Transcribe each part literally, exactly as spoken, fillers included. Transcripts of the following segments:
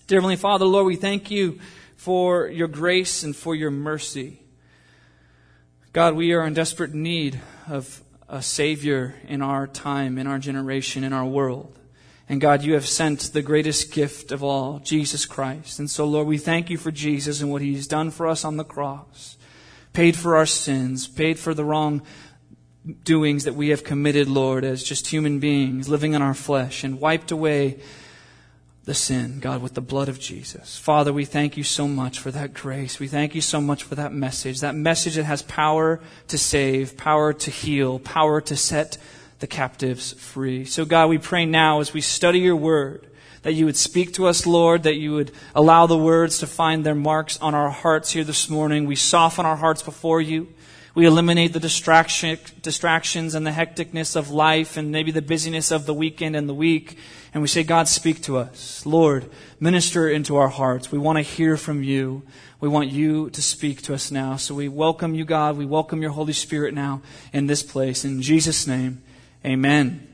Dear Heavenly Father, Lord, we thank you for your grace and for your mercy. God, we are in desperate need of a Savior in our time, in our generation, in our world. And God, you have sent the greatest gift of all, Jesus Christ. And so, Lord, we thank you for Jesus and what He's done for us on the cross. Paid for our sins, paid for the wrong doings that we have committed, Lord, as just human beings living in our flesh, and wiped away the sin, God, with the blood of Jesus. Father, we thank you so much for that grace. We thank you so much for that message, that message that has power to save, power to heal, power to set the captives free. So God, we pray now as we study your word, that you would speak to us, Lord, that you would allow the words to find their marks on our hearts here this morning. We soften our hearts before you. We eliminate the distraction, distractions and the hecticness of life and maybe the busyness of the weekend and the week. And we say, God, speak to us. Lord, minister into our hearts. We want to hear from you. We want you to speak to us now. So we welcome you, God. We welcome your Holy Spirit now in this place. In Jesus' name, amen.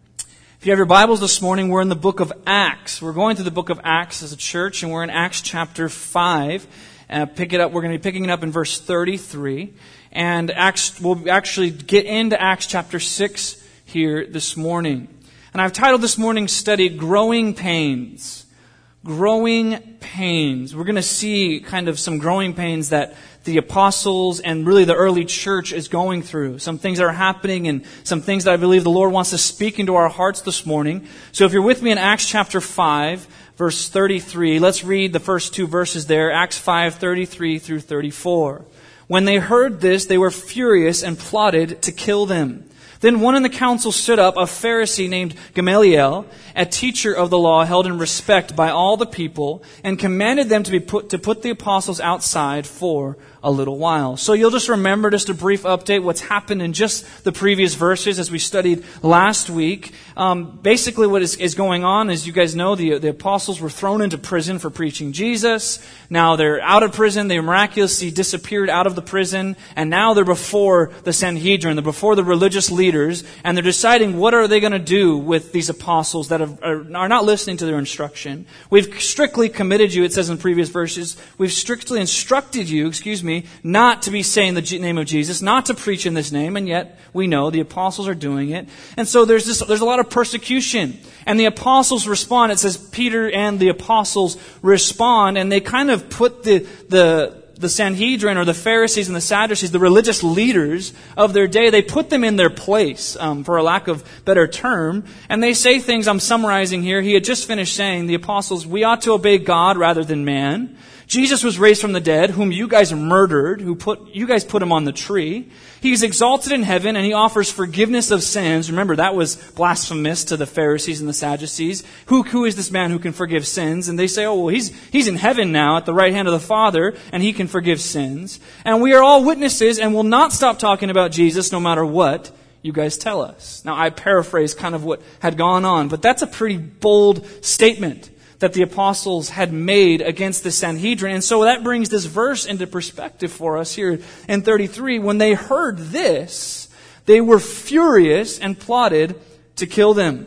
If you have your Bibles this morning, we're in the book of Acts. We're going through the book of Acts as a church, and we're in Acts chapter five. Uh, pick it up. We're going to be picking it up in verse thirty-three. And Acts, we'll actually get into Acts chapter six here this morning. And I've titled this morning's study, Growing Pains. Growing Pains. We're going to see kind of some growing pains that the apostles and really the early church is going through. Some things that are happening and some things that I believe the Lord wants to speak into our hearts this morning. So if you're with me in Acts chapter five, verse thirty-three, let's read the first two verses there. Acts five, thirty-three through thirty-four. When they heard this, they were furious and plotted to kill them. Then one in the council stood up, a Pharisee named Gamaliel, a teacher of the law held in respect by all the people, and commanded them to be put to put the apostles outside for a little while. So you'll just remember, just a brief update, what's happened in just the previous verses as we studied last week. Um, basically what is, is going on, as you guys know, the, the apostles were thrown into prison for preaching Jesus. Now they're out of prison. They miraculously disappeared out of the prison. And now they're before the Sanhedrin. They're before the religious leaders. And they're deciding what are they going to do with these apostles that have, are, are not listening to their instruction. We've strictly committed you, it says in previous verses, we've strictly instructed you, excuse me, not to be saying the name of Jesus, not to preach in this name, and yet we know the apostles are doing it. And so there's this, there's a lot of persecution. And the apostles respond. It says Peter and the apostles respond, and they kind of put the the the Sanhedrin or the Pharisees and the Sadducees, the religious leaders of their day, they put them in their place, um, for a lack of better term. And they say things, I'm summarizing here. He had just finished saying, the apostles, we ought to obey God rather than man. Jesus was raised from the dead, whom you guys murdered, who put you guys put him on the tree. He's exalted in heaven, and he offers forgiveness of sins. Remember, that was blasphemous to the Pharisees and the Sadducees. Who, who is this man who can forgive sins? And they say, oh, well, he's, he's in heaven now at the right hand of the Father, and he can forgive sins. And we are all witnesses, and will not stop talking about Jesus no matter what you guys tell us. Now, I paraphrase kind of what had gone on, but that's a pretty bold statement that the apostles had made against the Sanhedrin. And so that brings this verse into perspective for us here in thirty-three. When they heard this, they were furious and plotted to kill them.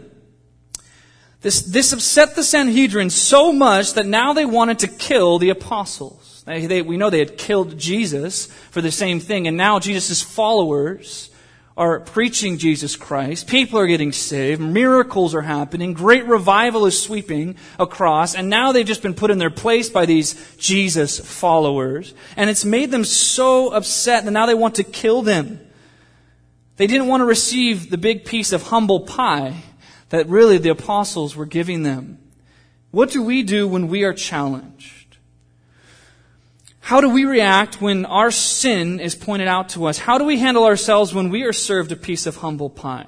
This, this upset the Sanhedrin so much that now they wanted to kill the apostles. They, they, we know they had killed Jesus for the same thing, and now Jesus' followers are preaching Jesus Christ. People are getting saved. Miracles are happening. Great revival is sweeping across. And now they've just been put in their place by these Jesus followers. And it's made them so upset that now they want to kill them. They didn't want to receive the big piece of humble pie that really the apostles were giving them. What do we do when we are challenged? How do we react when our sin is pointed out to us? How do we handle ourselves when we are served a piece of humble pie?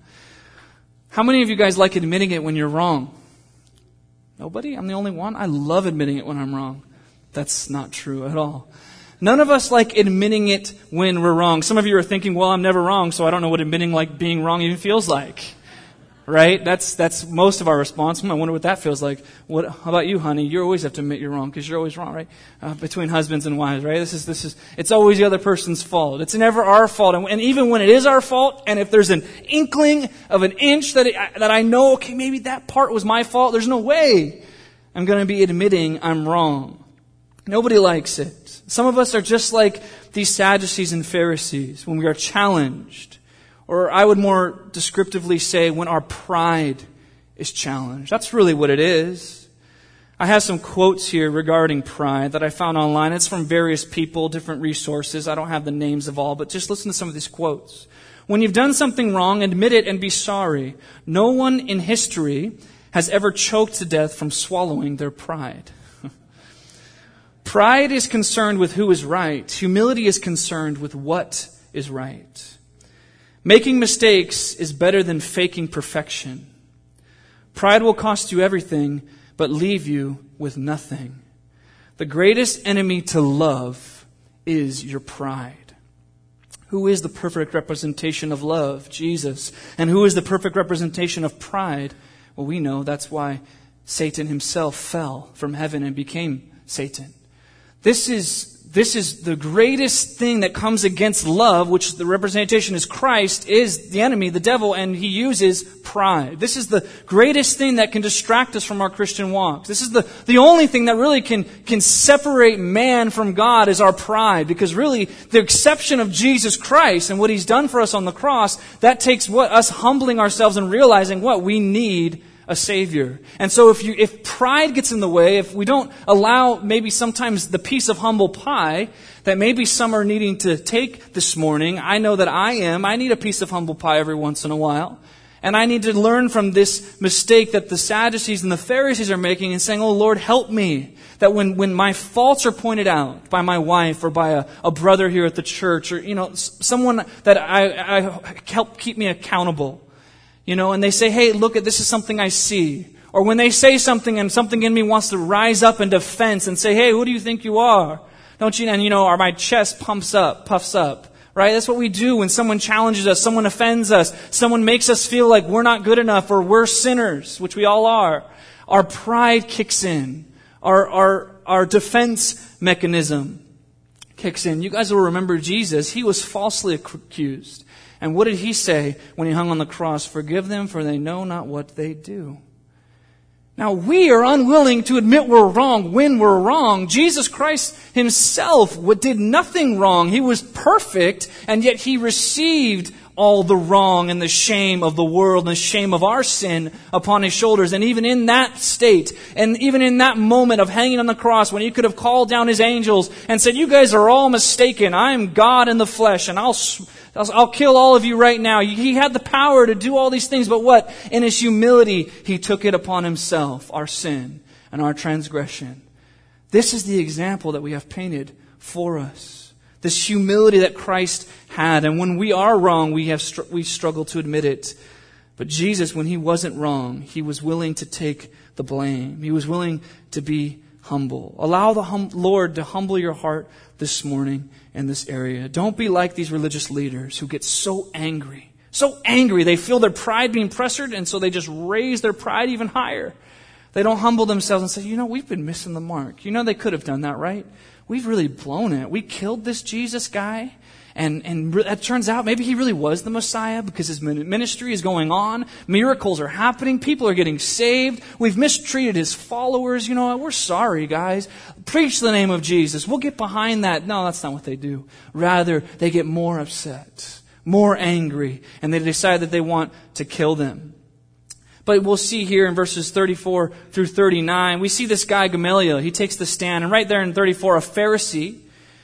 How many of you guys like admitting it when you're wrong? Nobody? I'm the only one? I love admitting it when I'm wrong. That's not true at all. None of us like admitting it when we're wrong. Some of you are thinking, well, I'm never wrong, so I don't know what admitting like being wrong even feels like. Right? That's that's most of our response. Hmm, I wonder what that feels like. What? How about you, honey? You always have to admit you're wrong because you're always wrong, right? Uh, between husbands and wives, right? This is this is. It's always the other person's fault. It's never our fault. And, and even when it is our fault, and if there's an inkling of an inch that it, that I know, okay, maybe that part was my fault. There's no way I'm going to be admitting I'm wrong. Nobody likes it. Some of us are just like these Sadducees and Pharisees when we are challenged. Or I would more descriptively say when our pride is challenged. That's really what it is. I have some quotes here regarding pride that I found online. It's from various people, different resources. I don't have the names of all, but just listen to some of these quotes. When you've done something wrong, admit it and be sorry. No one in history has ever choked to death from swallowing their pride. Pride is concerned with who is right. Humility is concerned with what is right. Making mistakes is better than faking perfection. Pride will cost you everything, but leave you with nothing. The greatest enemy to love is your pride. Who is the perfect representation of love? Jesus. And who is the perfect representation of pride? Well, we know that's why Satan himself fell from heaven and became Satan. This is, this is the greatest thing that comes against love, which the representation is Christ, is the enemy, the devil, and he uses pride. This is the greatest thing that can distract us from our Christian walk. This is the, the only thing that really can, can separate man from God is our pride. Because really, the exception of Jesus Christ and what he's done for us on the cross, that takes what us humbling ourselves and realizing what we need a Savior. And so if you, if pride gets in the way, if we don't allow maybe sometimes the piece of humble pie that maybe some are needing to take this morning, I know that I am. I need a piece of humble pie every once in a while. And I need to learn from this mistake that the Sadducees and the Pharisees are making and saying, oh Lord, help me. That when, when my faults are pointed out by my wife or by a, a brother here at the church or, you know, someone that I, I help keep me accountable. You know, and they say, hey, look, at this is something I see. Or when they say something and something in me wants to rise up in defense and say, hey, who do you think you are? Don't you? And you know, or my chest pumps up, puffs up. Right? That's what we do when someone challenges us, someone offends us, someone makes us feel like we're not good enough or we're sinners, which we all are. Our pride kicks in. Our, our, our defense mechanism kicks in. You guys will remember Jesus. He was falsely accused. And what did he say when he hung on the cross? Forgive them, for they know not what they do. Now, we are unwilling to admit we're wrong when we're wrong. Jesus Christ himself did nothing wrong. He was perfect, and yet he received all the wrong and the shame of the world and the shame of our sin upon his shoulders. And even in that state, and even in that moment of hanging on the cross, when he could have called down his angels and said, you guys are all mistaken. I am God in the flesh, and I'll, I'll, I'll kill all of you right now. He had the power to do all these things, but what? In his humility, he took it upon himself, our sin and our transgression. This is the example that we have painted for us. This humility that Christ had. And when we are wrong, we have str- we struggle to admit it. But Jesus, when he wasn't wrong, he was willing to take the blame. He was willing to be humble. Allow the hum- Lord to humble your heart this morning in this area. Don't be like these religious leaders who get so angry. So angry. They feel their pride being pressured, and so they just raise their pride even higher. They don't humble themselves and say, you know, we've been missing the mark. You know, they could have done that, right? We've really blown it. We killed this Jesus guy. And, and it turns out maybe he really was the Messiah because his ministry is going on. Miracles are happening. People are getting saved. We've mistreated his followers. You know what? We're sorry, guys. Preach the name of Jesus. We'll get behind that. No, that's not what they do. Rather, they get more upset, more angry, and they decide that they want to kill them. But we'll see here in verses thirty-four through thirty-nine, we see this guy Gamaliel. He takes the stand. And right there in thirty-four, a Pharisee,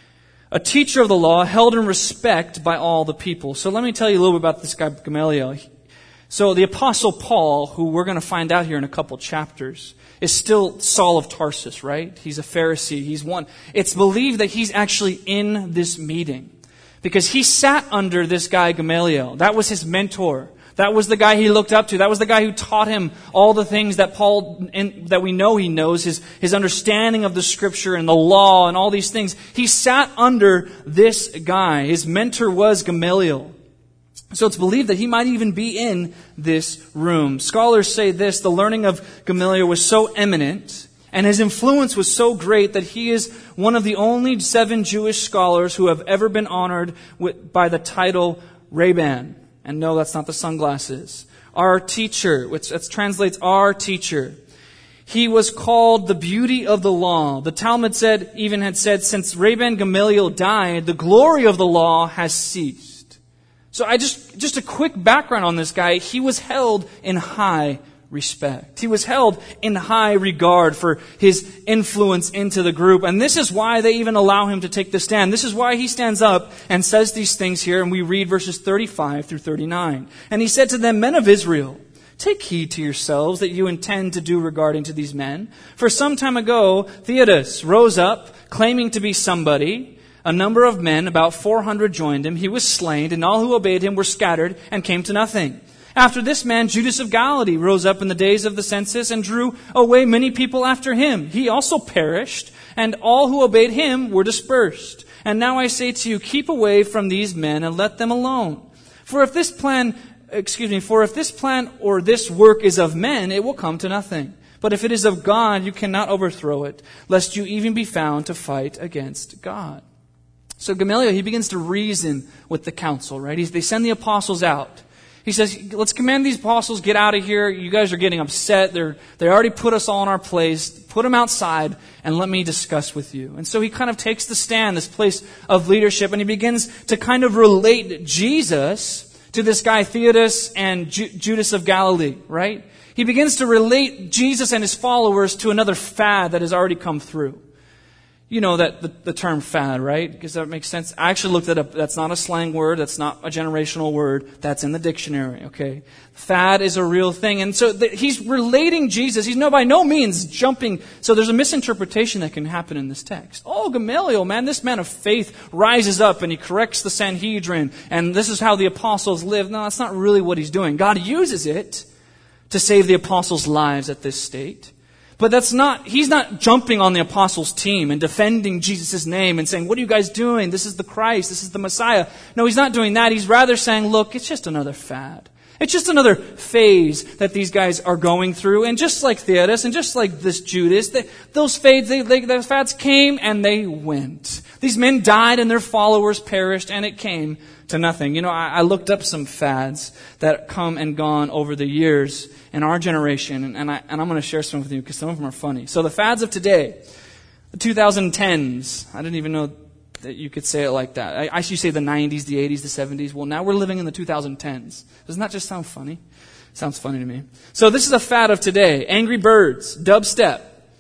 a teacher of the law, held in respect by all the people. So let me tell you a little bit about this guy Gamaliel. So the Apostle Paul, who we're going to find out here in a couple chapters, is still Saul of Tarsus, right? He's a Pharisee. He's one. It's believed that he's actually in this meeting because he sat under this guy Gamaliel. That was his mentor. That was the guy he looked up to. That was the guy who taught him all the things that Paul, in, that we know he knows, his, his understanding of the Scripture and the law and all these things. He sat under this guy. His mentor was Gamaliel. So it's believed that he might even be in this room. Scholars say this: the learning of Gamaliel was so eminent and his influence was so great that he is one of the only seven Jewish scholars who have ever been honored with, by the title Rabban. And no, that's not the sunglasses. Our teacher, which that translates our teacher. He was called the beauty of the law. The Talmud said, even had said, since Rabban Gamaliel died, the glory of the law has ceased. So I just, just a quick background on this guy. He was held in high respect. He was held in high regard for his influence into the group. And this is why they even allow him to take the stand. This is why he stands up and says these things here. And we read verses thirty-five through thirty-nine. And he said to them, men of Israel, take heed to yourselves that you intend to do regarding to these men. For some time ago, Theudas rose up, claiming to be somebody. A number of men, about four hundred, joined him. He was slain, and all who obeyed him were scattered and came to nothing. After this man, Judas of Galilee rose up in the days of the census and drew away many people after him. He also perished, and all who obeyed him were dispersed. And now I say to you, keep away from these men and let them alone. For if this plan, excuse me, for if this plan or this work is of men, it will come to nothing. But if it is of God, you cannot overthrow it, lest you even be found to fight against God. So Gamaliel, he begins to reason with the council, right? He's, they send the apostles out. He says, let's command these apostles, get out of here. You guys are getting upset. They're, they already put us all in our place. Put them outside and let me discuss with you. And so he kind of takes the stand, this place of leadership, and he begins to kind of relate Jesus to this guy Theudas and Ju- Judas of Galilee, right? He begins to relate Jesus and his followers to another fad that has already come through. You know that the, the term fad, right? Because that makes sense. I actually looked it up. That's not a slang word. That's not a generational word. That's in the dictionary, okay? Fad is a real thing. And so the, he's relating Jesus. He's no by no means jumping. So there's a misinterpretation that can happen in this text. Oh, Gamaliel, man, this man of faith rises up and he corrects the Sanhedrin. And this is how the apostles live. No, that's not really what he's doing. God uses it to save the apostles' lives at this state. But that's not, he's not jumping on the apostles' team and defending Jesus' name and saying, what are you guys doing? This is the Christ. This is the Messiah. No, he's not doing that. He's rather saying, look, it's just another fad. It's just another phase that these guys are going through. And just like Theudas and just like this Judas, they, those fads, they, they, those fads came and they went. These men died and their followers perished and it came to nothing. You know, I, I looked up some fads that come and gone over the years in our generation, and, and, I, and I'm going to share some with you because some of them are funny. So the fads of today, the twenty tens, I didn't even know that you could say it like that. I, I used to say the nineties, the eighties, the seventies. Well, now we're living in the twenty tens. Doesn't that just sound funny? Sounds funny to me. So this is a fad of today. Angry Birds, dubstep,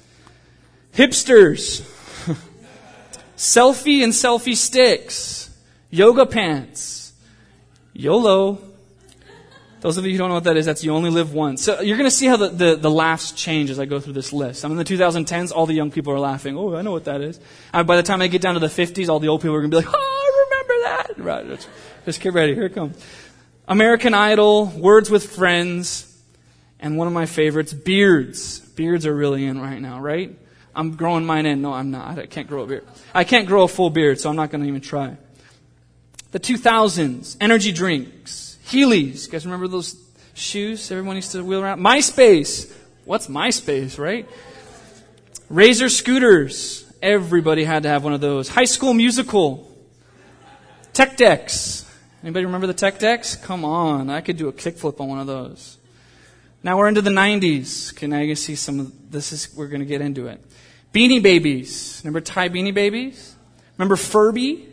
hipsters, selfie and selfie sticks, yoga pants, YOLO. Those of you who don't know what that is, that's you only live once. So you're going to see how the, the, the laughs change as I go through this list. I'm in the twenty tens, all the young people are laughing. Oh, I know what that is. And by the time I get down to the fifties, all the old people are going to be like, oh, I remember that. Right, just get ready. Here it comes. American Idol, Words with Friends, and one of my favorites, beards. Beards are really in right now, right? I'm growing mine in. No, I'm not. I can't grow a beard. I can't grow a full beard, so I'm not going to even try. The two thousands, energy drinks. Heelys. You guys remember those shoes everyone used to wheel around? MySpace. What's MySpace, right? Razor scooters. Everybody had to have one of those. High School Musical. Tech decks. Anybody remember the tech decks? Come on. I could do a kickflip on one of those. Now we're into the nineties. Can I see some of this? Is we're going to get into it. Beanie Babies. Remember Thai Beanie Babies? Remember Furby?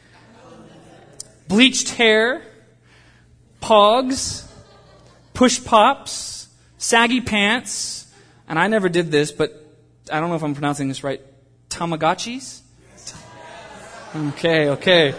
Bleached hair. Pogs, push pops, saggy pants, and I never did this, but I don't know if I'm pronouncing this right. Tamagotchis? Okay, okay.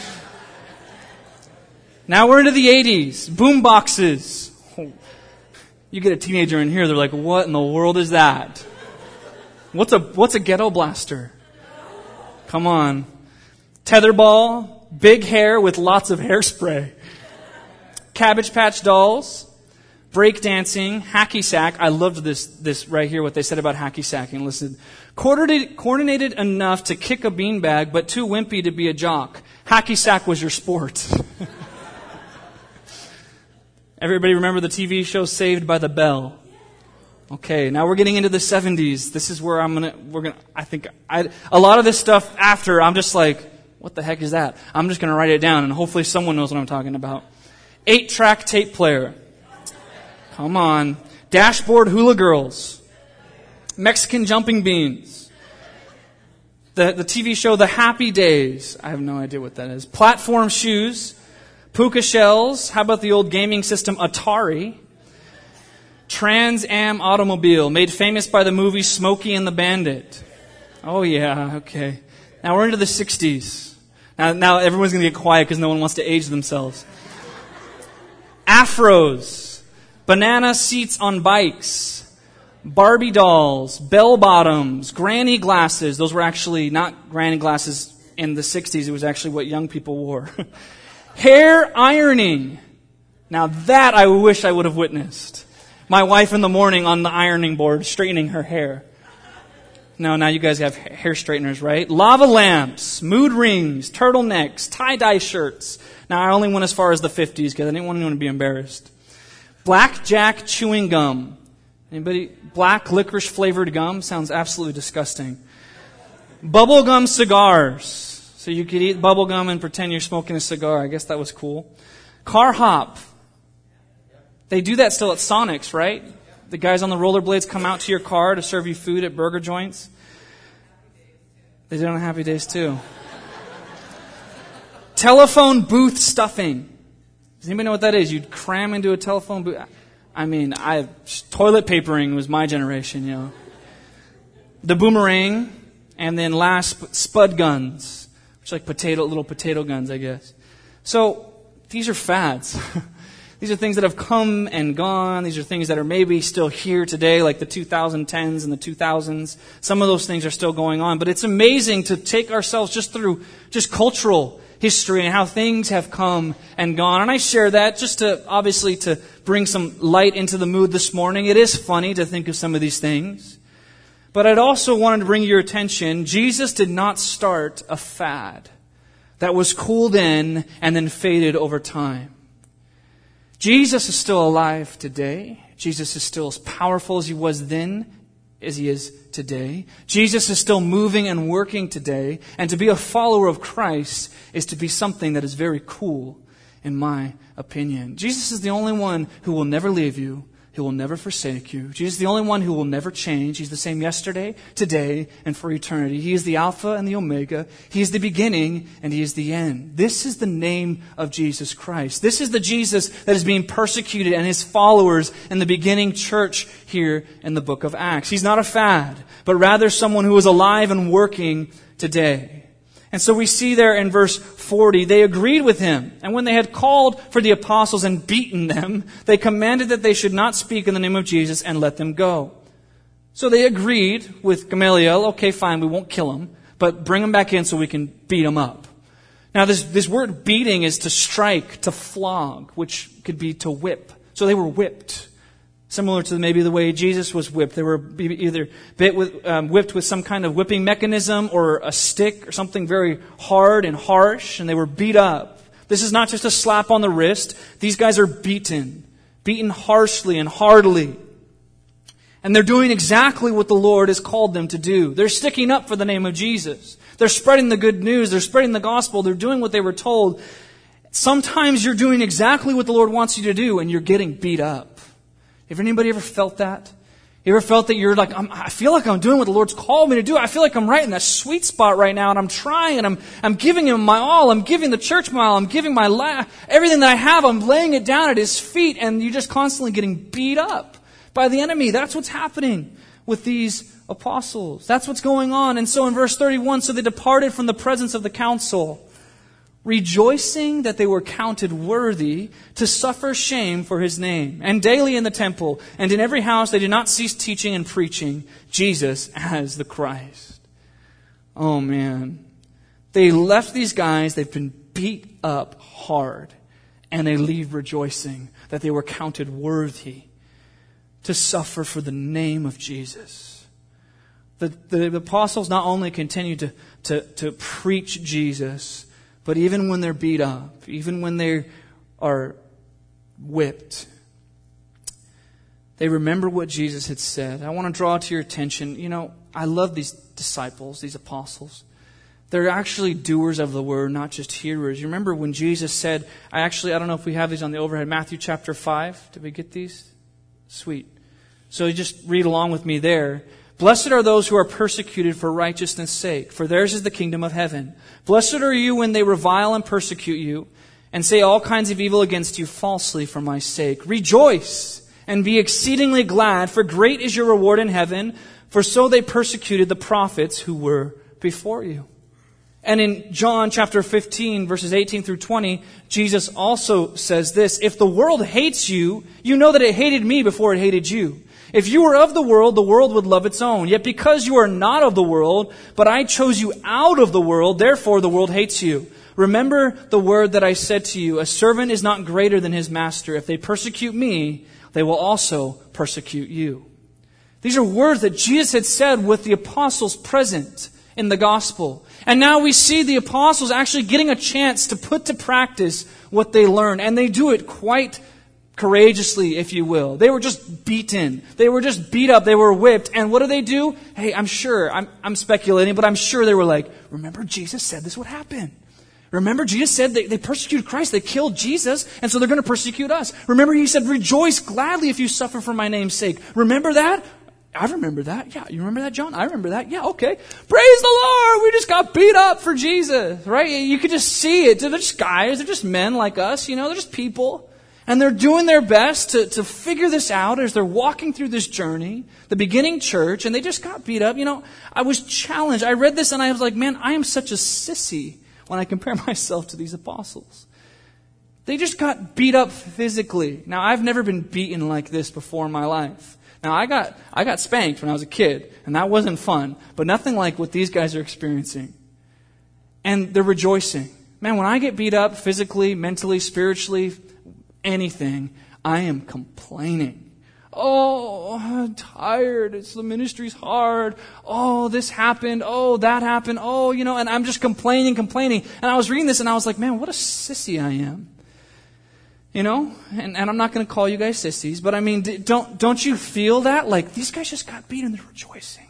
Now we're into the eighties. Boom boxes. You get a teenager in here, they're like, what in the world is that? What's a what's a ghetto blaster? Come on. Tetherball, big hair with lots of hairspray. Cabbage Patch Dolls, breakdancing, hacky sack. I loved this this right here, what they said about hacky sacking. Listen. Coordinated, coordinated enough to kick a beanbag, but too wimpy to be a jock. Hacky sack was your sport. Everybody remember the T V show Saved by the Bell? Okay, now we're getting into the seventies. This is where I'm gonna, we're gonna, I think, I, a lot of this stuff after, I'm just like, what the heck is that? I'm just gonna write it down and hopefully someone knows what I'm talking about. Eight-track tape player. Come on. Dashboard hula girls. Mexican jumping beans. The, the T V show The Happy Days. I have no idea what that is. Platform shoes. Puka shells. How about the old gaming system Atari? Trans Am automobile, made famous by the movie Smokey and the Bandit. Oh yeah, okay. Now we're into the sixties. Now, now everyone's going to get quiet because no one wants to age themselves. Afros, banana seats on bikes, Barbie dolls, bell bottoms, granny glasses. Those were actually not granny glasses in the sixties. It was actually what young people wore. Hair ironing. Now that I wish I would have witnessed. My wife in the morning on the ironing board straightening her hair. No, now you guys have hair straighteners, right? Lava lamps, mood rings, turtlenecks, tie-dye shirts. Now I only went as far as the fifties because I didn't want anyone to be embarrassed. Blackjack chewing gum. Anybody? Black licorice flavored gum? Sounds absolutely disgusting. Bubblegum cigars. So you could eat bubblegum and pretend you're smoking a cigar. I guess that was cool. Car hop. They do that still at Sonic's, right? The guys on the rollerblades come out to your car to serve you food at burger joints. They do it on Happy Days too. Telephone booth stuffing. Does anybody know what that is? You'd cram into a telephone booth. I mean, I toilet papering was my generation, you know. The boomerang, and then last, spud guns, which are like potato, little potato guns, I guess. So these are fads. These are things that have come and gone. These are things that are maybe still here today, like the two thousand tens and the two thousands. Some of those things are still going on. But it's amazing to take ourselves just through just cultural history and how things have come and gone. And I share that just to, obviously, to bring some light into the mood this morning. It is funny to think of some of these things. But I'd also wanted to bring your attention, Jesus did not start a fad that was cooled in and then faded over time. Jesus is still alive today. Jesus is still as powerful as he was then as he is today. Jesus is still moving and working today. And to be a follower of Christ is to be something that is very cool, in my opinion. Jesus is the only one who will never leave you. He will never forsake you. Jesus is the only one who will never change. He's the same yesterday, today, and for eternity. He is the Alpha and the Omega. He is the beginning and He is the end. This is the name of Jesus Christ. This is the Jesus that is being persecuted and His followers in the beginning church here in the book of Acts. He's not a fad, but rather someone who is alive and working today. And so we see there in verse forty, they agreed with him. And when they had called for the apostles and beaten them, they commanded that they should not speak in the name of Jesus and let them go. So they agreed with Gamaliel, okay, fine, we won't kill him, but bring him back in so we can beat him up. Now this, this word beating is to strike, to flog, which could be to whip. So they were whipped. Similar to maybe the way Jesus was whipped. They were either bit with, um, whipped with some kind of whipping mechanism or a stick or something very hard and harsh, and they were beat up. This is not just a slap on the wrist. These guys are beaten. Beaten harshly and hardly. And they're doing exactly what the Lord has called them to do. They're sticking up for the name of Jesus. They're spreading the good news. They're spreading the gospel. They're doing what they were told. Sometimes you're doing exactly what the Lord wants you to do, and you're getting beat up. Have anybody ever felt that? You ever felt that you're like, I'm, I feel like I'm doing what the Lord's called me to do. I feel like I'm right in that sweet spot right now, and I'm trying, and I'm I'm giving Him my all. I'm giving the church my all. I'm giving my la- everything that I have. I'm laying it down at His feet, and you're just constantly getting beat up by the enemy. That's what's happening with these apostles. That's what's going on. And so in verse thirty-one, so they departed from the presence of the council, rejoicing that they were counted worthy to suffer shame for His name. And daily in the temple and in every house they did not cease teaching and preaching Jesus as the Christ. Oh man. They left these guys, they've been beat up hard, and they leave rejoicing that they were counted worthy to suffer for the name of Jesus. The, the, the apostles not only continue to, to, to preach Jesus, but even when they're beat up, even when they are whipped, they remember what Jesus had said. I want to draw to your attention, you know, I love these disciples, these apostles. They're actually doers of the word, not just hearers. You remember when Jesus said, I actually, I don't know if we have these on the overhead, Matthew chapter five. Did we get these? Sweet. So you just read along with me there. Blessed are those who are persecuted for righteousness' sake, for theirs is the kingdom of heaven. Blessed are you when they revile and persecute you, and say all kinds of evil against you falsely for my sake. Rejoice and be exceedingly glad, for great is your reward in heaven, for so they persecuted the prophets who were before you. And in John chapter fifteen, verses eighteen through twenty, Jesus also says this, if the world hates you, you know that it hated me before it hated you. If you were of the world, the world would love its own. Yet because you are not of the world, but I chose you out of the world, therefore the world hates you. Remember the word that I said to you, a servant is not greater than his master. If they persecute me, they will also persecute you. These are words that Jesus had said with the apostles present in the gospel. And now we see the apostles actually getting a chance to put to practice what they learned. And they do it quite courageously, if you will. They were just beaten. They were just beat up. They were whipped. And what do they do? Hey, I'm sure, I'm, I'm speculating, but I'm sure they were like, remember Jesus said this would happen. Remember Jesus said they, they persecuted Christ. They killed Jesus, and so they're going to persecute us. Remember he said, rejoice gladly if you suffer for my name's sake. Remember that? I remember that. Yeah, you remember that, John? I remember that. Yeah, okay. Praise the Lord! We just got beat up for Jesus, right? You could just see it. They're just guys. They're just men like us, you know. They're just people. And they're doing their best to, to figure this out as they're walking through this journey, the beginning church, and they just got beat up. You know, I was challenged. I read this and I was like, man, I am such a sissy when I compare myself to these apostles. They just got beat up physically. Now, I've never been beaten like this before in my life. Now, I got I got spanked when I was a kid, and that wasn't fun, but nothing like what these guys are experiencing. And they're rejoicing. Man, when I get beat up physically, mentally, spiritually, anything, I am complaining. Oh, I'm tired. It's the ministry's hard. Oh, this happened. Oh, that happened. Oh, you know, and I'm just complaining, complaining. And I was reading this and I was like, man, what a sissy I am. You know, and, and I'm not going to call you guys sissies, but I mean, don't, don't you feel that? Like, these guys just got beat and they're rejoicing.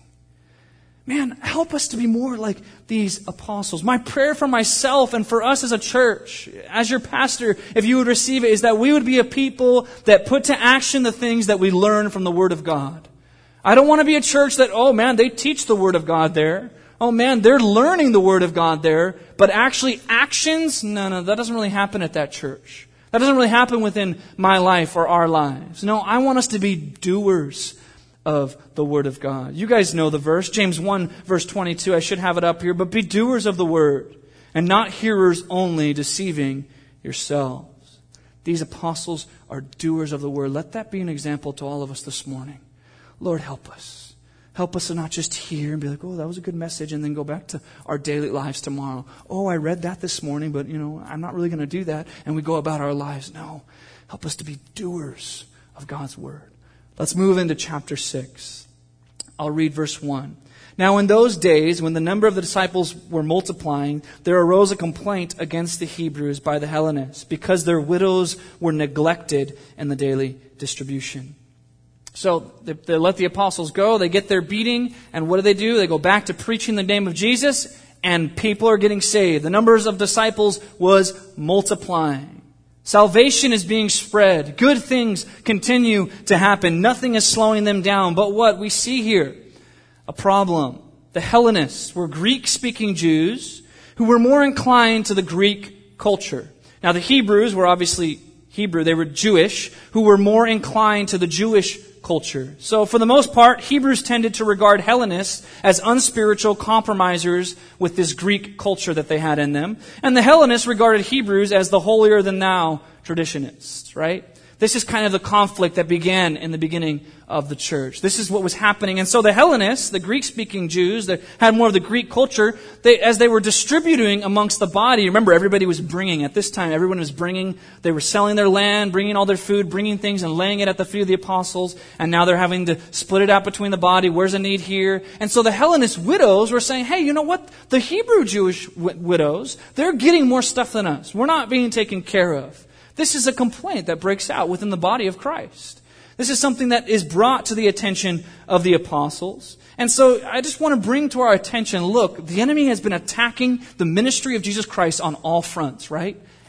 Man, help us to be more like these apostles. My prayer for myself and for us as a church, as your pastor, if you would receive it, is that we would be a people that put to action the things that we learn from the Word of God. I don't want to be a church that, oh man, they teach the Word of God there. Oh man, they're learning the Word of God there. But actually actions, no, no, that doesn't really happen at that church. That doesn't really happen within my life or our lives. No, I want us to be doers of the Word of God. You guys know the verse, James one, verse twenty-two. I should have it up here. But be doers of the Word, and not hearers only, deceiving yourselves. These apostles are doers of the Word. Let that be an example to all of us this morning. Lord, help us. Help us to not just hear and be like, oh, that was a good message, and then go back to our daily lives tomorrow. Oh, I read that this morning, but, you know, I'm not really going to do that. And we go about our lives. No. Help us to be doers of God's Word. Let's move into chapter six. I'll read verse one. Now in those days, when the number of the disciples were multiplying, there arose a complaint against the Hebrews by the Hellenists, because their widows were neglected in the daily distribution. So they, they let the apostles go, they get their beating, and what do they do? They go back to preaching the name of Jesus, and people are getting saved. The numbers of disciples was multiplying. Salvation is being spread. Good things continue to happen. Nothing is slowing them down. But what we see here, a problem. The Hellenists were Greek-speaking Jews who were more inclined to the Greek culture. Now the Hebrews were obviously Hebrew. They were Jewish, who were more inclined to the Jewish culture. So for the most part, Hebrews tended to regard Hellenists as unspiritual compromisers with this Greek culture that they had in them. And the Hellenists regarded Hebrews as the holier-than-thou traditionists, right? This is kind of the conflict that began in the beginning of the church. This is what was happening. And so the Hellenists, the Greek-speaking Jews that had more of the Greek culture, they, as they were distributing amongst the body, remember everybody was bringing, at this time everyone was bringing, they were selling their land, bringing all their food, bringing things and laying it at the feet of the apostles, and now they're having to split it out between the body. Where's a need here? And so the Hellenist widows were saying, hey, you know what? The Hebrew Jewish w- widows, they're getting more stuff than us. We're not being taken care of. This is a complaint that breaks out within the body of Christ. This is something that is brought to the attention of the apostles. And so I just want to bring to our attention, look, the enemy has been attacking the ministry of Jesus Christ on all fronts, right?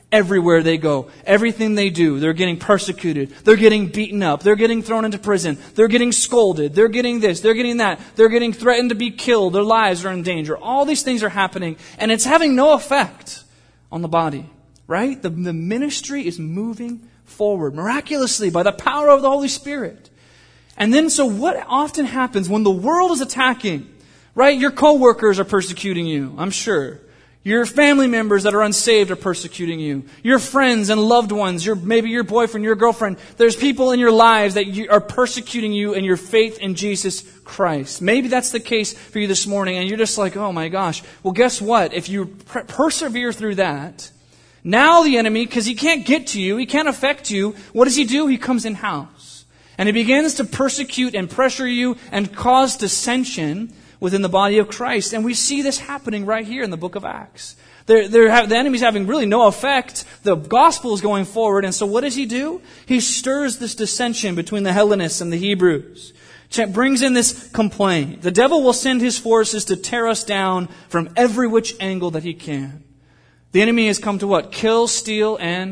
Everywhere they go, everything they do, they're getting persecuted. They're getting beaten up. They're getting thrown into prison. They're getting scolded. They're getting this. They're getting that. They're getting threatened to be killed. Their lives are in danger. All these things are happening, and it's having no effect on the body, right? The, the ministry is moving forward miraculously by the power of the Holy Spirit. And then, so what often happens when the world is attacking, right? Your coworkers are persecuting you, I'm sure. Your family members that are unsaved are persecuting you. Your friends and loved ones, your, maybe your boyfriend, your girlfriend. There's people in your lives that you, are persecuting you in your faith in Jesus Christ. Maybe that's the case for you this morning, and you're just like, oh my gosh. Well, guess what? If you per- persevere through that, now the enemy, because he can't get to you, he can't affect you, what does he do? He comes in-house. And he begins to persecute and pressure you and cause dissension within the body of Christ. And we see this happening right here in the book of Acts. They're, they're ha- the enemy's having really no effect. The gospel is going forward. And so what does he do? He stirs this dissension between the Hellenists and the Hebrews. Ch- brings in this complaint. The devil will send his forces to tear us down from every which angle that he can. The enemy has come to what? Kill, steal, and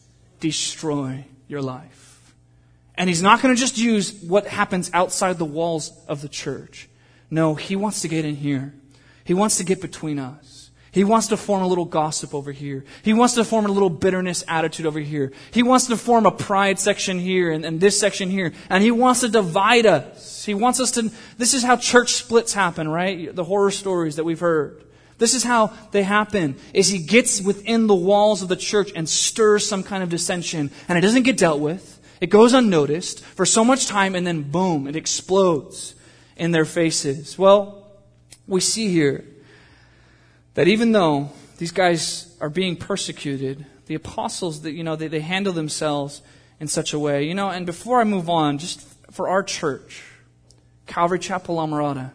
destroy your life. And he's not going to just use what happens outside the walls of the church. No, he wants to get in here. He wants to get between us. He wants to form a little gossip over here. He wants to form a little bitterness attitude over here. He wants to form a pride section here and, and this section here. And he wants to divide us. He wants us to... This is how church splits happen, right? The horror stories that we've heard. This is how they happen, is he gets within the walls of the church and stirs some kind of dissension. And it doesn't get dealt with. It goes unnoticed for so much time, and then boom, it explodes in their faces. Well, we see here that even though these guys are being persecuted, the apostles, that you know, they, they handle themselves in such a way. You know, and before I move on, just for our church, Calvary Chapel La Mirada,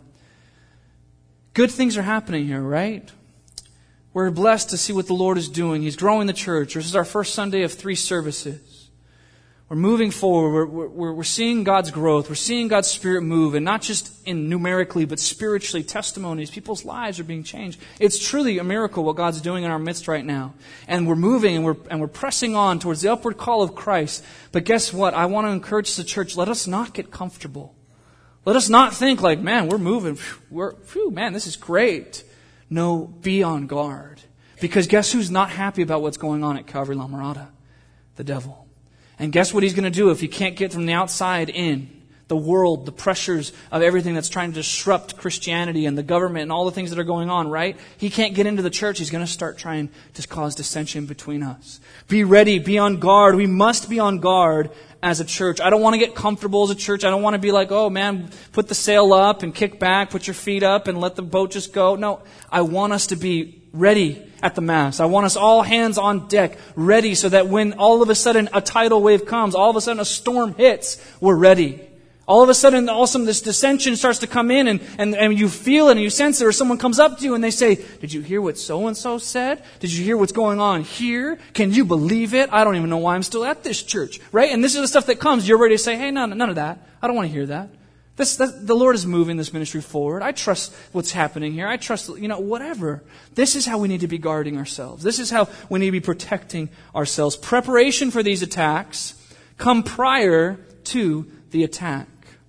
good things are happening here, right? We're blessed to see what the Lord is doing. He's growing the church. This is our first Sunday of three services. We're moving forward. We're, we're, we're seeing God's growth. We're seeing God's Spirit move, and not just in numerically, but spiritually, testimonies. People's lives are being changed. It's truly a miracle what God's doing in our midst right now. And we're moving, and we're and we're pressing on towards the upward call of Christ. But guess what? I want to encourage the church, let us not get comfortable. Let us not think like, man, we're moving. We're, phew, man, this is great. No, be on guard. Because guess who's not happy about what's going on at Calvary La Mirada? The devil. And guess what he's going to do if he can't get from the outside in? The world, the pressures of everything that's trying to disrupt Christianity and the government and all the things that are going on, right? He can't get into the church. He's going to start trying to cause dissension between us. Be ready. Be on guard. We must be on guard as a church. I don't want to get comfortable as a church. I don't want to be like, oh man, put the sail up and kick back, put your feet up and let the boat just go. No, I want us to be ready at the Mass. I want us all hands on deck, ready so that when all of a sudden a tidal wave comes, all of a sudden a storm hits, we're ready. All of a sudden, also this dissension starts to come in and, and, and you feel it and you sense it, or someone comes up to you and they say, did you hear what so-and-so said? Did you hear what's going on here? Can you believe it? I don't even know why I'm still at this church, right? And this is the stuff that comes. You're ready to say, hey, no, none of that. I don't want to hear that. This, that, the Lord is moving this ministry forward. I trust what's happening here. I trust, you know, whatever. This is how we need to be guarding ourselves. This is how we need to be protecting ourselves. Preparation for these attacks come prior to the attack.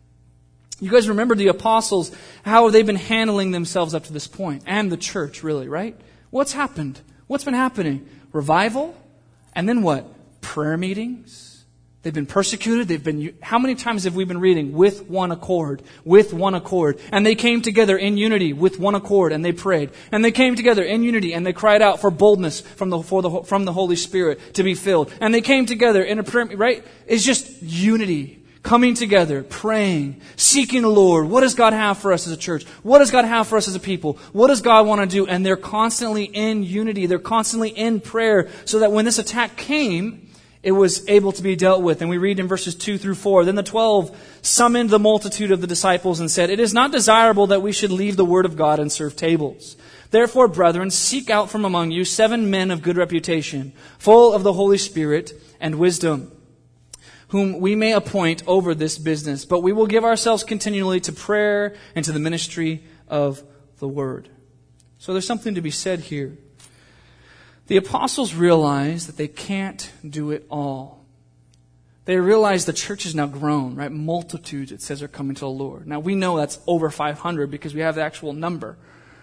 You guys remember the apostles, how they've been handling themselves up to this point, and the church, really, right? What's happened? What's been happening? Revival, and then what? Prayer meetings. They've been persecuted. They've been. How many times have we been reading with one accord, with one accord, and they came together in unity with one accord, and they prayed, and they came together in unity, and they cried out for boldness from the for the from the Holy Spirit to be filled, and they came together in a prayer. Right? It's just unity. Coming together, praying, seeking the Lord. What does God have for us as a church? What does God have for us as a people? What does God want to do? And they're constantly in unity. They're constantly in prayer so that when this attack came, it was able to be dealt with. And we read in verses two through four, then the twelve summoned the multitude of the disciples and said, it is not desirable that we should leave the word of God and serve tables. Therefore, brethren, seek out from among you seven men of good reputation, full of the Holy Spirit and wisdom, whom we may appoint over this business. But we will give ourselves continually to prayer and to the ministry of the word. So there's something to be said here. The apostles realize that they can't do it all. They realize the church is now grown, right? Multitudes, it says, are coming to the Lord. Now, we know that's over five hundred because we have the actual number.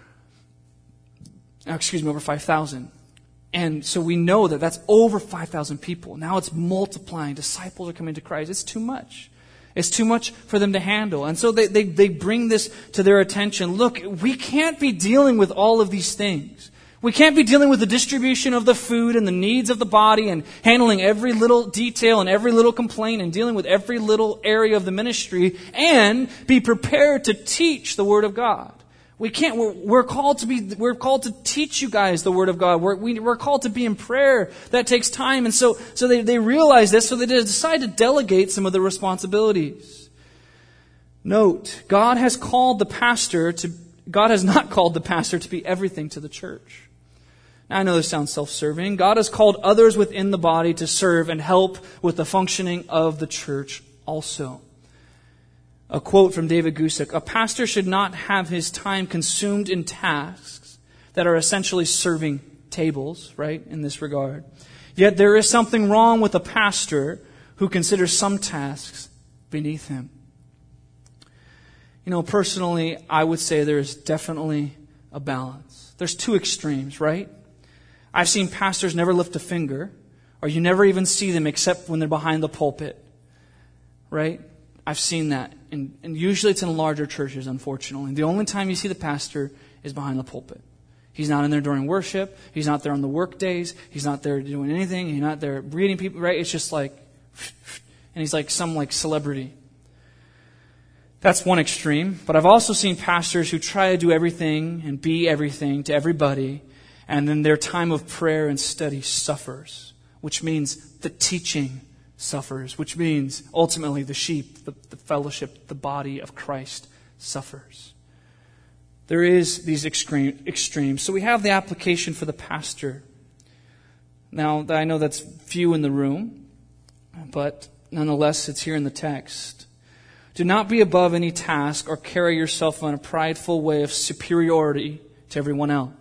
Excuse me, over five thousand. And so we know that that's over five thousand people. Now it's multiplying. Disciples are coming to Christ. It's too much. It's too much for them to handle. And so they, they, they bring this to their attention. Look, we can't be dealing with all of these things. We can't be dealing with the distribution of the food and the needs of the body and handling every little detail and every little complaint and dealing with every little area of the ministry and be prepared to teach the Word of God. We can't, we're, we're called to be, we're called to teach you guys the Word of God. We're, we, we're called to be in prayer. That takes time. And so, so they, they realize this, so they decide to delegate some of the responsibilities. Note, God has called the pastor to, God has not called the pastor to be everything to the church. Now, I know this sounds self-serving. God has called others within the body to serve and help with the functioning of the church also. A quote from David Gusick: "A pastor should not have his time consumed in tasks that are essentially serving tables," right, in this regard. "Yet there is something wrong with a pastor who considers some tasks beneath him." You know, personally, I would say there is definitely a balance. There's two extremes, right? I've seen pastors never lift a finger, or you never even see them except when they're behind the pulpit, right? I've seen that. And, and usually it's in larger churches, unfortunately. The only time you see the pastor is behind the pulpit. He's not in there during worship. He's not there on the work days. He's not there doing anything. He's not there greeting people, right? It's just like, and he's like some like celebrity. That's one extreme. But I've also seen pastors who try to do everything and be everything to everybody, and then their time of prayer and study suffers, which means the teaching suffers, which means ultimately the sheep, the, the fellowship, the body of Christ suffers. There is these extreme, extremes. So we have the application for the pastor. Now, I know that's few in the room, but nonetheless, it's here in the text. Do not be above any task or carry yourself in a prideful way of superiority to everyone else.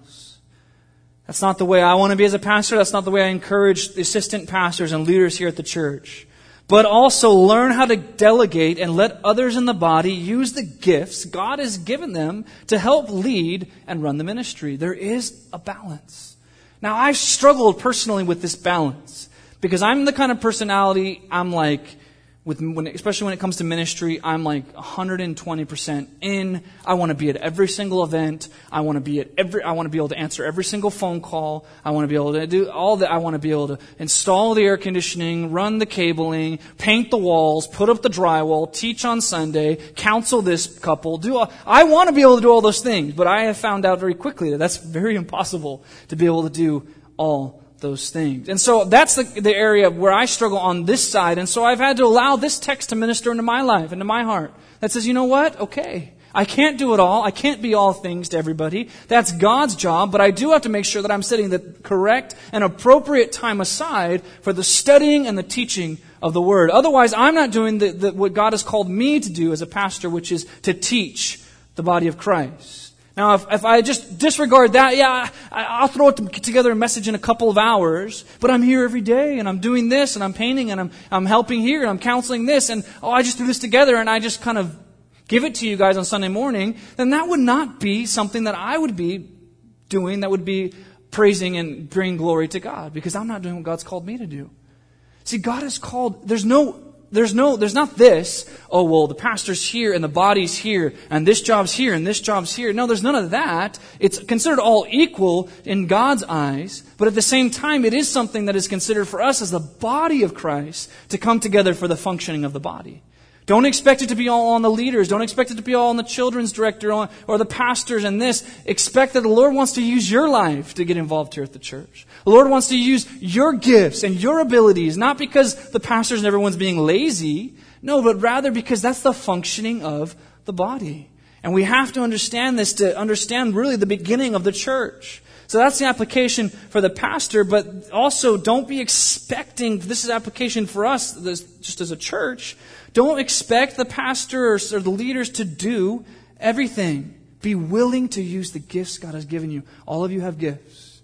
That's not the way I want to be as a pastor. That's not the way I encourage the assistant pastors and leaders here at the church. But also learn how to delegate and let others in the body use the gifts God has given them to help lead and run the ministry. There is a balance. Now, I've struggled personally with this balance because I'm the kind of personality, I'm like, With, when, especially when it comes to ministry, I'm like one hundred twenty percent in. I want to be at every single event. I want to be at every. I want to be able to answer every single phone call. I want to be able to do all that. I want to be able to install the air conditioning, run the cabling, paint the walls, put up the drywall, teach on Sunday, counsel this couple. Do all, I want to be able to do all those things, but I have found out very quickly that that's very impossible to be able to do all those things. And so that's the, the area where I struggle on this side. And so I've had to allow this text to minister into my life, into my heart. That says, you know what? Okay. I can't do it all. I can't be all things to everybody. That's God's job. But I do have to make sure that I'm setting the correct and appropriate time aside for the studying and the teaching of the Word. Otherwise, I'm not doing the, the, what God has called me to do as a pastor, which is to teach the body of Christ. Now, if, if I just disregard that, yeah, I, I'll throw it together a message in a couple of hours, but I'm here every day, and I'm doing this, and I'm painting, and I'm I'm helping here, and I'm counseling this, and oh, I just threw this together, and I just kind of give it to you guys on Sunday morning, then that would not be something that I would be doing, that would be praising and bringing glory to God, because I'm not doing what God's called me to do. See, God has called, there's no... There's no, there's not this, oh, well, the pastor's here and the body's here and this job's here and this job's here. No, there's none of that. It's considered all equal in God's eyes. But at the same time, it is something that is considered for us as the body of Christ to come together for the functioning of the body. Don't expect it to be all on the leaders. Don't expect it to be all on the children's director or the pastors and this. Expect that the Lord wants to use your life to get involved here at the church. The Lord wants to use your gifts and your abilities, not because the pastors and everyone's being lazy. No, but rather because that's the functioning of the body. And we have to understand this to understand really the beginning of the church. So that's the application for the pastor, but also don't be expecting, this is application for us this, just as a church, don't expect the pastor or, or the leaders to do everything. Be willing to use the gifts God has given you. All of you have gifts.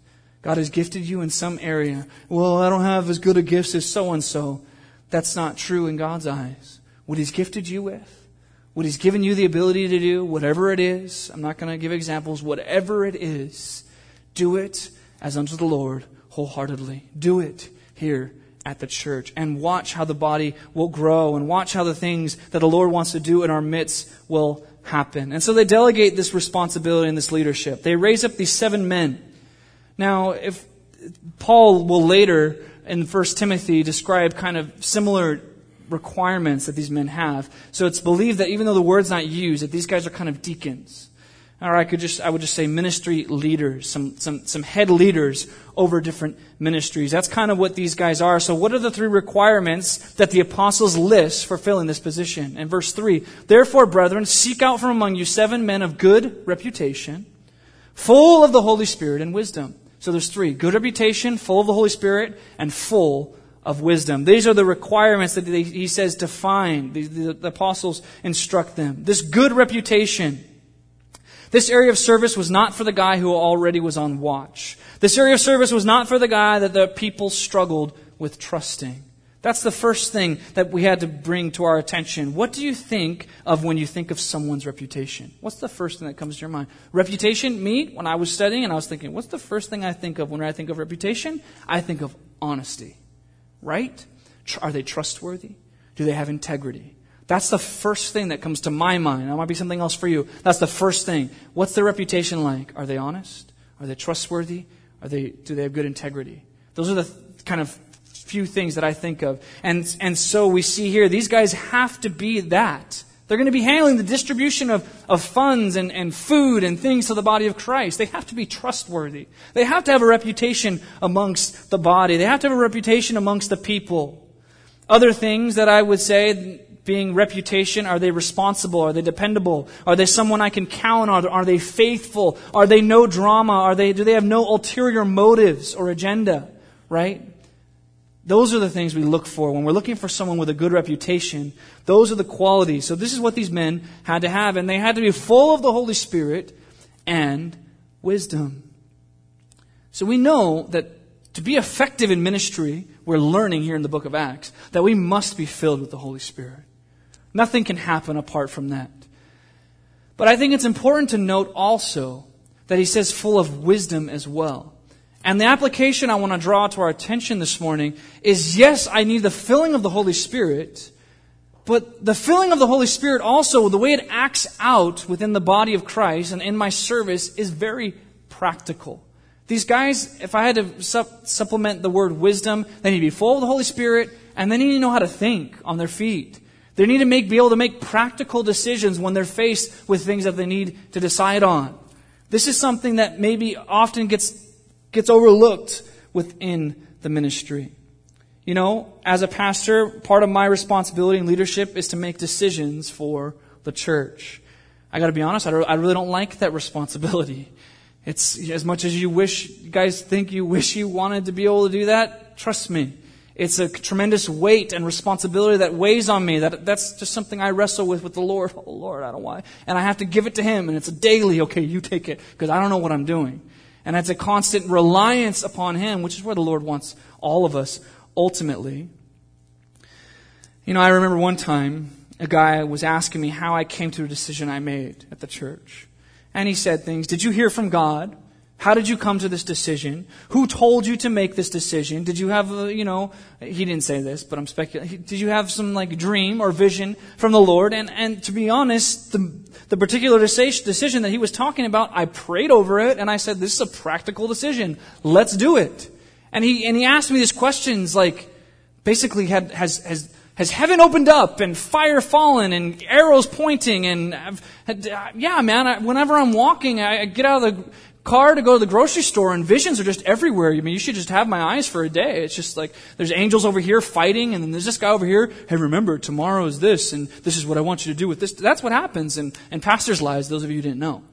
God has gifted you in some area. Well, I don't have as good a gifts as so-and-so. That's not true in God's eyes. What He's gifted you with, what He's given you the ability to do, whatever it is, I'm not going to give examples, whatever it is, do it as unto the Lord wholeheartedly. Do it here at the church, and watch how the body will grow, and watch how the things that the Lord wants to do in our midst will happen. And so they delegate this responsibility and this leadership. They raise up these seven men. Now, if Paul will later in First Timothy describe kind of similar requirements that these men have. So it's believed that even though the word's not used, that these guys are kind of deacons. Or I could just I would just say ministry leaders, some some some head leaders over different ministries. That's kind of what these guys are. So what are the three requirements that the apostles list for filling this position? In verse three, therefore, brethren, seek out from among you seven men of good reputation, full of the Holy Spirit and wisdom. So there's three. Good reputation, full of the Holy Spirit, and full of wisdom. These are the requirements that they, he says define. The, the, the apostles instruct them. This good reputation. This area of service was not for the guy who already was on watch. This area of service was not for the guy that the people struggled with trusting. That's the first thing that we had to bring to our attention. What do you think of when you think of someone's reputation? What's the first thing that comes to your mind? Reputation, me, when I was studying and I was thinking, what's the first thing I think of when I think of reputation? I think of honesty, right? Are they trustworthy? Do they have integrity? That's the first thing that comes to my mind. That might be something else for you. That's the first thing. What's their reputation like? Are they honest? Are they trustworthy? Are they? Do they have good integrity? Those are the th- kind of few things that I think of. And and so we see here, these guys have to be that. They're going to be handling the distribution of, of funds and, and food and things to the body of Christ. They have to be trustworthy. They have to have a reputation amongst the body. They have to have a reputation amongst the people. Other things that I would say, being reputation, are they responsible? Are they dependable? Are they someone I can count on? Are they faithful? Are they no drama? Are they? Do they have no ulterior motives or agenda? Right? Those are the things we look for. When we're looking for someone with a good reputation, those are the qualities. So this is what these men had to have. And they had to be full of the Holy Spirit and wisdom. So we know that to be effective in ministry, we're learning here in the book of Acts, that we must be filled with the Holy Spirit. Nothing can happen apart from that. But I think it's important to note also that he says full of wisdom as well. And the application I want to draw to our attention this morning is, yes, I need the filling of the Holy Spirit, but the filling of the Holy Spirit also, the way it acts out within the body of Christ and in my service, is very practical. These guys, if I had to sup- supplement the word wisdom, they need to be full of the Holy Spirit, and they need to know how to think on their feet. They need to make, be able to make practical decisions when they're faced with things that they need to decide on. This is something that maybe often gets gets overlooked within the ministry. You know, as a pastor, part of my responsibility in leadership is to make decisions for the church. I got to be honest, I really don't like that responsibility. It's as much as you wish, you guys think you wish you wanted to be able to do that. Trust me, it's a tremendous weight and responsibility that weighs on me. That that's just something I wrestle with with the Lord. Oh Lord, I don't know why, and I have to give it to Him, and it's a daily. Okay, you take it because I don't know what I'm doing. And it's a constant reliance upon Him, which is where the Lord wants all of us ultimately. You know, I remember one time a guy was asking me how I came to a decision I made at the church. And he said things, did you hear from God? How did you come to this decision? Who told you to make this decision? Did you have, a, you know, he didn't say this, but I'm speculating. Did you have some like dream or vision from the Lord? And and to be honest, the the particular decision that he was talking about, I prayed over it and I said, this is a practical decision. Let's do it. And he and he asked me these questions like, basically, had, has has has heaven opened up and fire fallen and arrows pointing and I've had, yeah, man. I, whenever I'm walking, I, I get out of the car to go to the grocery store and visions are just everywhere. I mean, you should just have my eyes for a day. It's just like there's angels over here fighting and then there's this guy over here. Hey, remember, tomorrow is this and this is what I want you to do with this. That's what happens in, in pastors' lives, those of you who didn't know.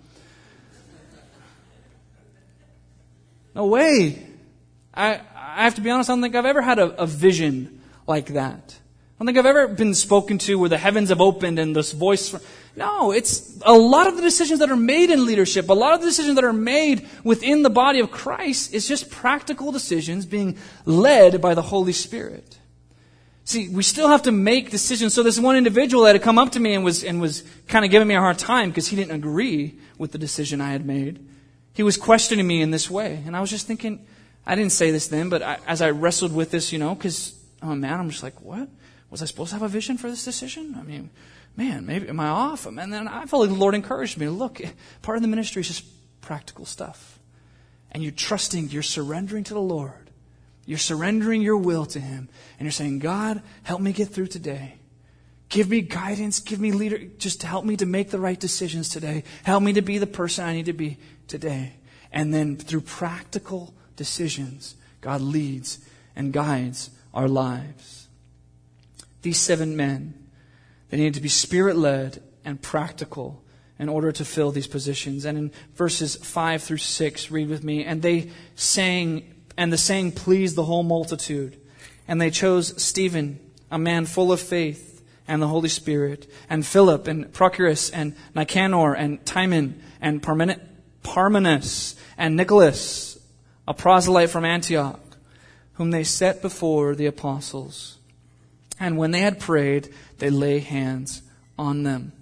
No way. I I have to be honest, I don't think I've ever had a, a vision like that. I don't think I've ever been spoken to where the heavens have opened and this voice No, it's a lot of the decisions that are made in leadership, a lot of the decisions that are made within the body of Christ is just practical decisions being led by the Holy Spirit. See, we still have to make decisions. So this one individual that had come up to me and was and was kind of giving me a hard time because he didn't agree with the decision I had made. He was questioning me in this way. And I was just thinking, I didn't say this then, but I, as I wrestled with this, you know, because, oh man, I'm just like, what? Was I supposed to have a vision for this decision? I mean, man, maybe, am I off? And then I felt like the Lord encouraged me. Look, part of the ministry is just practical stuff. And you're trusting, you're surrendering to the Lord. You're surrendering your will to Him. And you're saying, God, help me get through today. Give me guidance. Give me leader. Just help me to make the right decisions today. Help me to be the person I need to be today. And then through practical decisions, God leads and guides our lives. These seven men, they needed to be Spirit-led and practical in order to fill these positions. And in verses five through six, read with me. And they sang, and the saying pleased the whole multitude. And they chose Stephen, a man full of faith and the Holy Spirit, and Philip, and Prochorus, and Nicanor, and Timon, and Parmenas, and Nicholas, a proselyte from Antioch, whom they set before the apostles. And when they had prayed, they lay hands on them.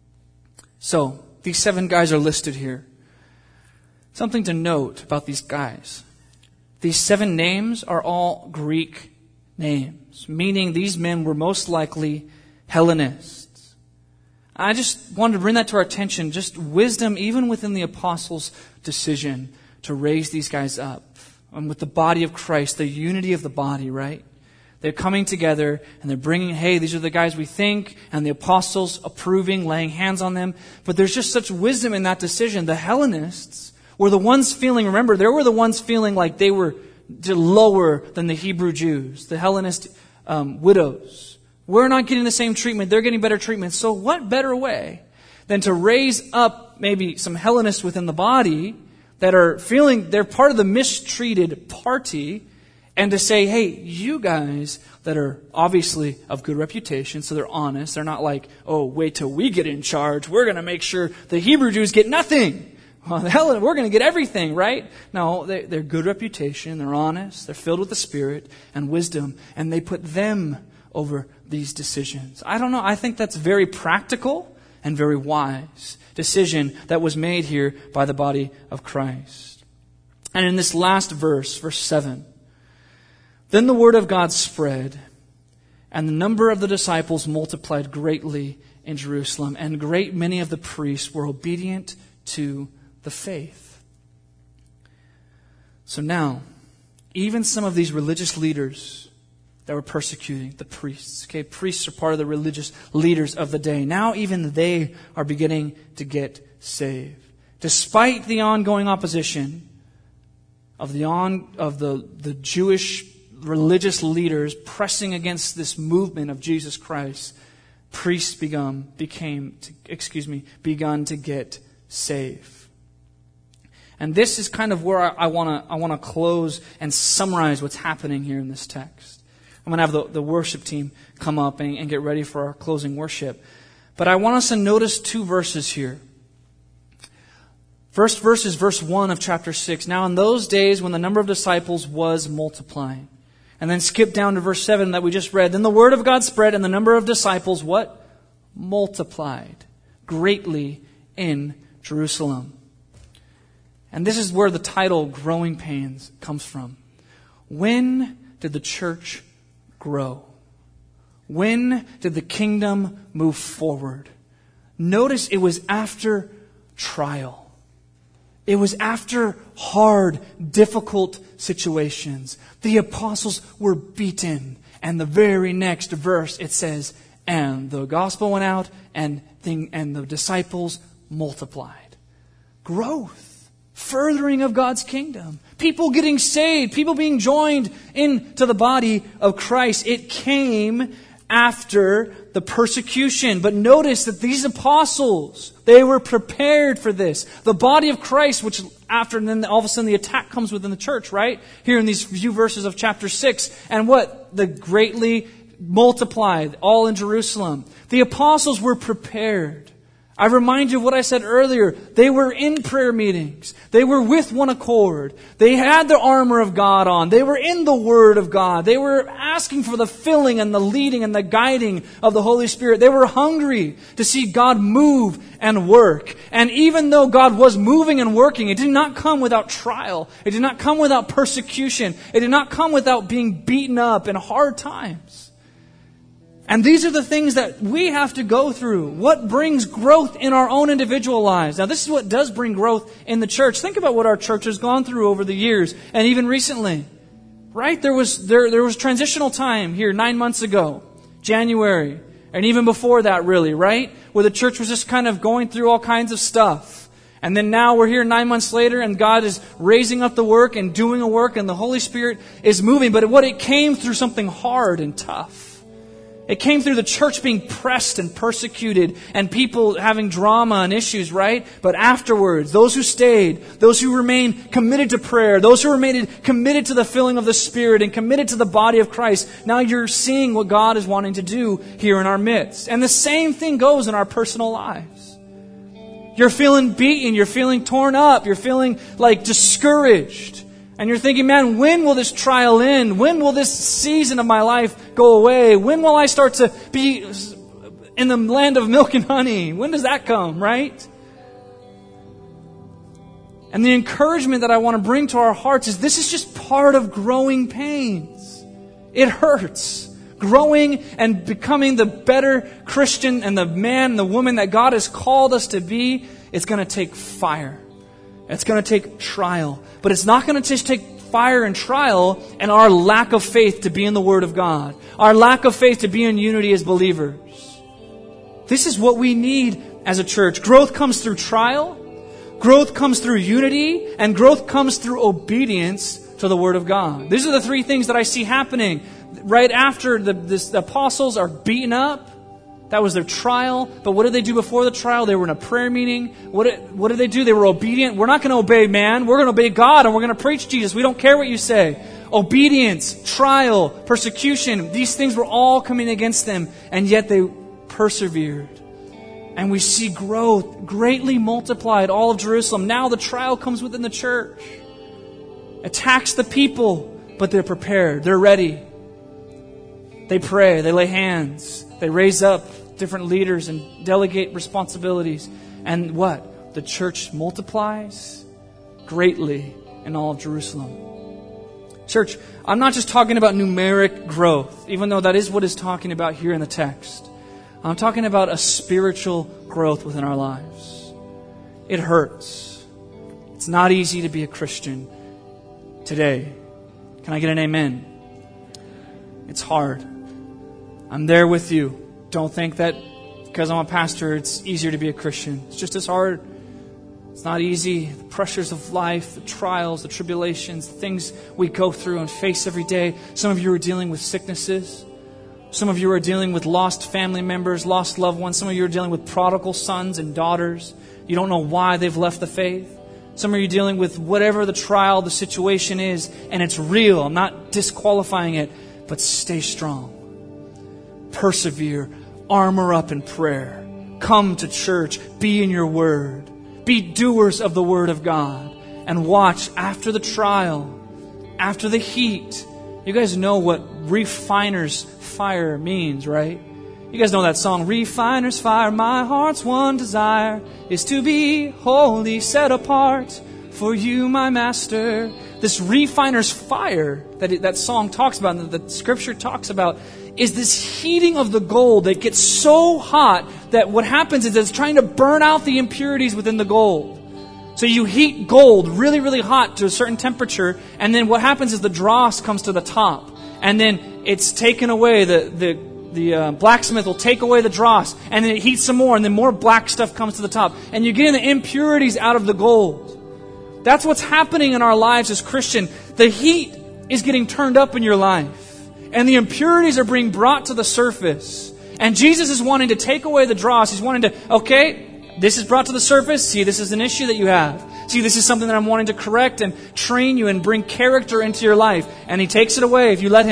So, these seven guys are listed here. Something to note about these guys. These seven names are all Greek names, meaning these men were most likely Hellenists. I just wanted to bring that to our attention, just wisdom even within the apostles' decision to raise these guys up. And with the body of Christ, the unity of the body, right? They're coming together and they're bringing, hey, these are the guys we think, and the apostles approving, laying hands on them. But there's just such wisdom in that decision. The Hellenists were the ones feeling, remember, they were the ones feeling like they were lower than the Hebrew Jews, the Hellenist um, widows. We're not getting the same treatment. They're getting better treatment. So what better way than to raise up maybe some Hellenists within the body that are feeling they're part of the mistreated party, and to say, hey, you guys that are obviously of good reputation, so they're honest. They're not like, oh, wait till we get in charge. We're going to make sure the Hebrew Jews get nothing. Well, the hell, we're going to get everything, right? No, they, they're good reputation. They're honest. They're filled with the Spirit and wisdom. And they put them over these decisions. I don't know. I think that's very practical and very wise decision that was made here by the body of Christ. And in this last verse, verse seven, then the word of God spread, and the number of the disciples multiplied greatly in Jerusalem, and great many of the priests were obedient to the faith. So now, even some of these religious leaders that were persecuting the priests, okay, priests are part of the religious leaders of the day. Now even they are beginning to get saved. Despite the ongoing opposition of the on of the, the Jewish religious leaders pressing against this movement of Jesus Christ, priests begun became to, excuse me begun to get saved. And this is kind of where I want to I want to close and summarize what's happening here in this text. I'm going to have the, the worship team come up and, and get ready for our closing worship. But I want us to notice two verses here. First verse is verse one of chapter six. Now in those days when the number of disciples was multiplying. And then skip down to verse seven that we just read. Then the word of God spread, and the number of disciples, what? Multiplied greatly in Jerusalem. And this is where the title Growing Pains comes from. When did the church grow? When did the kingdom move forward? Notice it was after trial. It was after hard, difficult situations. The apostles were beaten. And the very next verse it says, and the gospel went out and, thing, and the disciples multiplied. Growth. Furthering of God's kingdom. People getting saved. People being joined into the body of Christ. It came after the persecution. But notice that these apostles, they were prepared for this. The body of Christ, which after, and then all of a sudden the attack comes within the church, right? Here in these few verses of chapter six. And what? The greatly multiplied, all in Jerusalem. The apostles were prepared I remind you of what I said earlier. They were in prayer meetings. They were with one accord. They had the armor of God on. They were in the Word of God. They were asking for the filling and the leading and the guiding of the Holy Spirit. They were hungry to see God move and work. And even though God was moving and working, it did not come without trial. It did not come without persecution. It did not come without being beaten up in hard times. And these are the things that we have to go through. What brings growth in our own individual lives? Now, this is what does bring growth in the church. Think about what our church has gone through over the years, and even recently. Right? There was there there was transitional time here nine months ago, January, and even before that, really, right? Where the church was just kind of going through all kinds of stuff. And then now we're here nine months later, and God is raising up the work and doing a work, and the Holy Spirit is moving. But what it came through something hard and tough. It came through the church being pressed and persecuted and people having drama and issues, right? But afterwards, those who stayed, those who remained committed to prayer, those who remained committed to the filling of the Spirit and committed to the body of Christ, now you're seeing what God is wanting to do here in our midst. And the same thing goes in our personal lives. You're feeling beaten, you're feeling torn up, you're feeling like discouraged. And you're thinking, man, when will this trial end? When will this season of my life go away? When will I start to be in the land of milk and honey? When does that come, right? And the encouragement that I want to bring to our hearts is this is just part of growing pains. It hurts. Growing and becoming the better Christian and the man and the woman that God has called us to be, it's going to take fire. It's going to take trial. But it's not going to just take fire and trial and our lack of faith to be in the Word of God. Our lack of faith to be in unity as believers. This is what we need as a church. Growth comes through trial. Growth comes through unity. And growth comes through obedience to the Word of God. These are the three things that I see happening. Right after the, this, the apostles are beaten up. That was their trial. But what did they do before the trial? They were in a prayer meeting. What did, what did they do? They were obedient. We're not going to obey man. We're going to obey God, and we're going to preach Jesus. We don't care what you say. Obedience, trial, persecution. These things were all coming against them, and yet they persevered. And we see growth greatly multiplied all of Jerusalem. Now the trial comes within the church. Attacks the people, but they're prepared. They're ready. They pray. They lay hands. They raise up different leaders and delegate responsibilities. And what? The church multiplies greatly in all of Jerusalem. Church, I'm not just talking about numeric growth, even though that is what it's talking about here in the text. I'm talking about a spiritual growth within our lives. It hurts. It's not easy to be a Christian today. Can I get an amen? It's hard. I'm there with you. Don't think that because I'm a pastor, it's easier to be a Christian. It's just as hard. It's not easy. The pressures of life, the trials, the tribulations, the things we go through and face every day. Some of you are dealing with sicknesses. Some of you are dealing with lost family members, lost loved ones. Some of you are dealing with prodigal sons and daughters. You don't know why they've left the faith. Some of you are dealing with whatever the trial, the situation is, and it's real. I'm not disqualifying it, but stay strong. Persevere. Armor up in prayer. Come to church. Be in your word. Be doers of the word of God. And watch after the trial, after the heat. You guys know what refiner's fire means, right? You guys know that song, Refiner's Fire. My heart's one desire is to be wholly set apart for you, my master. This refiner's fire that it, that song talks about, and that the scripture talks about, is this heating of the gold that gets so hot that what happens is it's trying to burn out the impurities within the gold. So you heat gold really, really hot to a certain temperature, and then what happens is the dross comes to the top. And then it's taken away, the, the, the uh, blacksmith will take away the dross, and then it heats some more, and then more black stuff comes to the top. And you're getting the impurities out of the gold. That's what's happening in our lives as Christian. The heat is getting turned up in your life. And the impurities are being brought to the surface. And Jesus is wanting to take away the dross. He's wanting to, okay, this is brought to the surface. See, this is an issue that you have. See, this is something that I'm wanting to correct and train you and bring character into your life. And He takes it away if you let Him.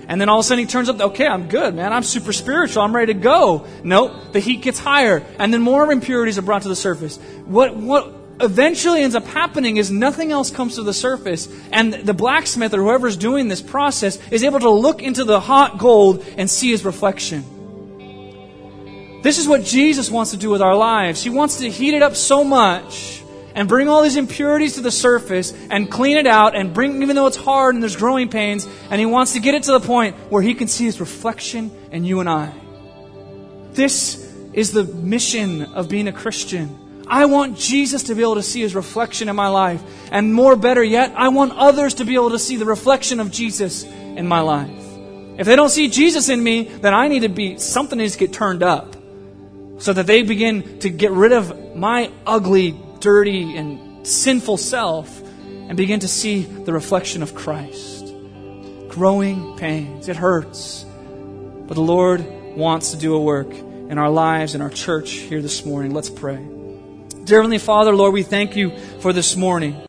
And then all of a sudden he turns up, okay, I'm good, man. I'm super spiritual. I'm ready to go. Nope, the heat gets higher. And then more impurities are brought to the surface. What, what eventually ends up happening is nothing else comes to the surface. And the blacksmith or whoever's doing this process is able to look into the hot gold and see his reflection. This is what Jesus wants to do with our lives. He wants to heat it up so much and bring all these impurities to the surface and clean it out and bring, even though it's hard and there's growing pains, and He wants to get it to the point where He can see His reflection in you and I. This is the mission of being a Christian. I want Jesus to be able to see His reflection in my life. And more better yet, I want others to be able to see the reflection of Jesus in my life. If they don't see Jesus in me, then I need to be, something needs to get turned up, so that they begin to get rid of my ugly, dirty, and sinful self and begin to see the reflection of Christ. Growing pains. It hurts. But the Lord wants to do a work in our lives, in our church here this morning. Let's pray. Dear Heavenly Father, Lord, we thank You for this morning.